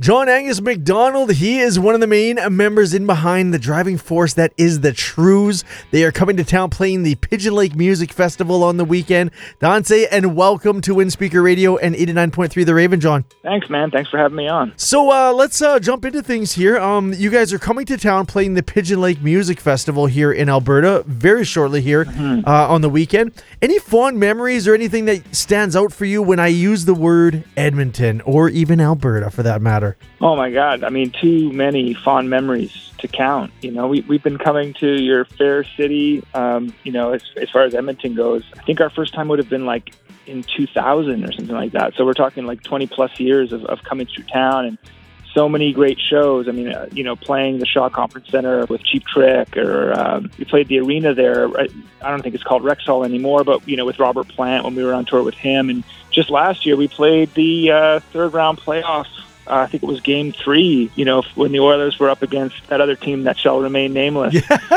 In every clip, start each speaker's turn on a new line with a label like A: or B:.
A: John Angus MacDonald, he is one of the main members in behind the driving force that is the Trews. They are coming to town playing the Pigeon Lake Music Festival on the weekend. Dante, and welcome to Windspeaker Radio and 89.3 The Raven, John.
B: Thanks, man. Thanks for having me on.
A: So let's jump into things here. You guys are coming to town playing the Pigeon Lake Music Festival here in Alberta very shortly here on the weekend. Any fond memories or anything that stands out for you when I use the word Edmonton or even Alberta for that matter?
B: Oh my God. I mean, too many fond memories to count. You know, we've been coming to your fair city, as far as Edmonton goes. I think our first time would have been like in 2000 or something like that. So we're talking like 20 plus years of coming through town and so many great shows. I mean, playing the Shaw Conference Center with Cheap Trick, or we played the arena there. I don't think it's called Rexall anymore, but, with Robert Plant when we were on tour with him. And just last year we played the third round playoff. I think it was Game 3, when the Oilers were up against that other team that shall remain nameless.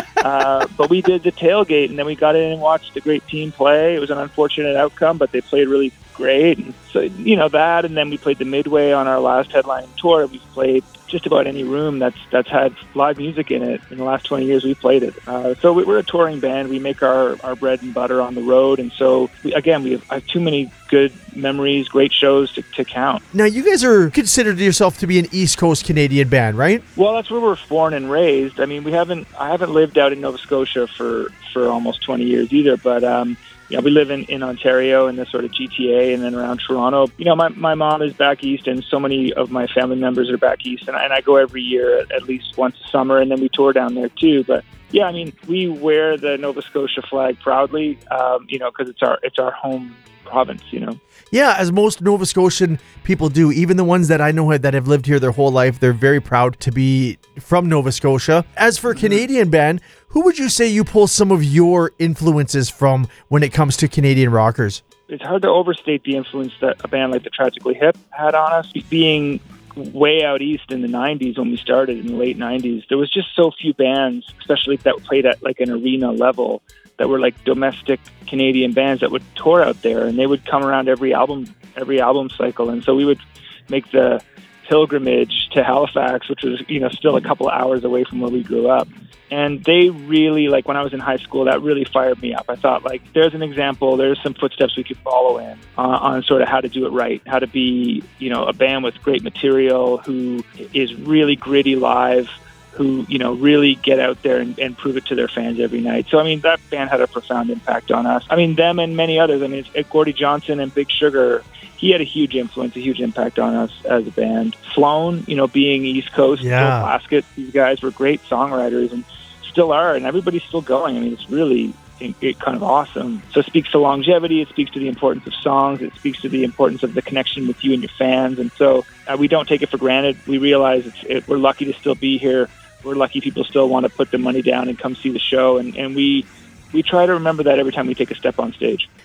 B: But we did the tailgate, and then we got in and watched a great team play. It was an unfortunate outcome, but they played really great. And so, that, and then we played the Midway on our last headlining tour. We've played just about any room that's had live music in it. In the last 20 years, we've played it. So we're a touring band. We make our bread and butter on the road. And so, we have too many good memories, great shows to count.
A: Now, you guys are considered yourself to be an East Coast Canadian band, right?
B: Well, that's where we're born and raised. I mean, I haven't lived out in Nova Scotia for almost 20 years either, but we live in Ontario in the sort of GTA and then around Toronto. My mom is back east, and so many of my family members are back east, and I go every year at least once a summer, and then we tour down there too. But yeah, I mean, we wear the Nova Scotia flag proudly, because it's our home province,
A: Yeah, as most Nova Scotian people do, even the ones that I know that have lived here their whole life, they're very proud to be from Nova Scotia. As for a Canadian band, who would you say you pull some of your influences from when it comes to Canadian rockers?
B: It's hard to overstate the influence that a band like the Tragically Hip had on us. Being way out east in the 90s when we started, in the late 90s, there was just so few bands, especially that played at like an arena level, that were like domestic Canadian bands that would tour out there, and they would come around every album cycle. And so we would make the pilgrimage to Halifax, which was, still a couple of hours away from where we grew up. And they really, like when I was in high school, that really fired me up. I thought, like, there's an example, there's some footsteps we could follow in on sort of how to do it right, how to be, a band with great material who is really gritty live, who, really get out there and prove it to their fans every night. So, I mean, that band had a profound impact on us. I mean, them and many others. I mean, Gordie Johnson and Big Sugar, he had a huge influence, a huge impact on us as a band. Sloan, being East Coast, Bill Plaskett, these guys were great songwriters and still are, and everybody's still going. I mean, it's really kind of awesome. So it speaks to longevity, it speaks to the importance of songs, it speaks to the importance of the connection with you and your fans. And so we don't take it for granted. We realize we're lucky to still be here. We're lucky people still want to put the money down and come see the show, and we try to remember that every time we take a step on stage.